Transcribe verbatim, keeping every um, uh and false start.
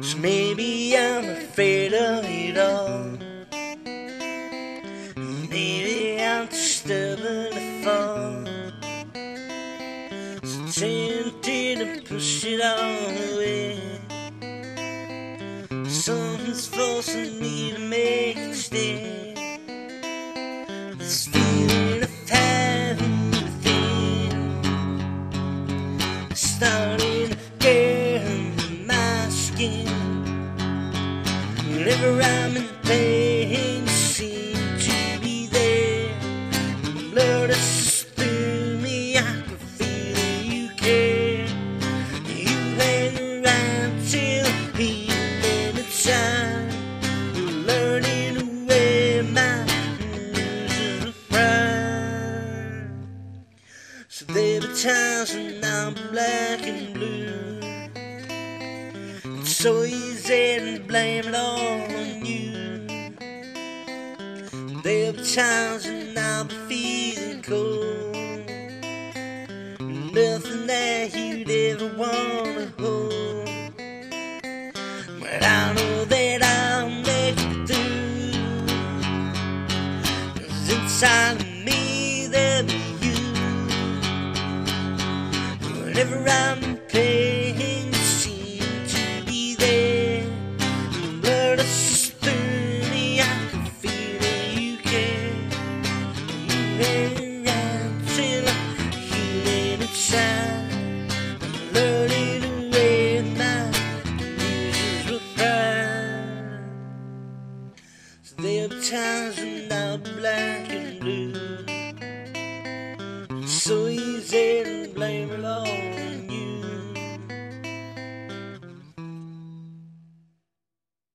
So maybe I'm afraid of it all. Maybe I'm too stubborn to fall. So tempted to push it all away. Something's forcing me to make it stay. This feeling of having within starting to burn my skin. Whenever I'm in pain, you seem to be there. The blood is through me, I can feel that you care. You hang around till healing inside. You're learning to wear my bruises with pride. So there be times when I'm black and blue. It's so easy to blame it all on you. There'll be times when I'll be feeling cold. Nothing that you'd ever wanna hold. But I know that I'll make it through. 'Cause inside of me there'll be you. Whenever I'm in pain, you seem to be there. The blood is through me, I can feel that you care. You hang around till I'm healing inside. I'm learning to wear my bruises with pride. So there'll be times when I'll be black and blue. It's so easy to blame it all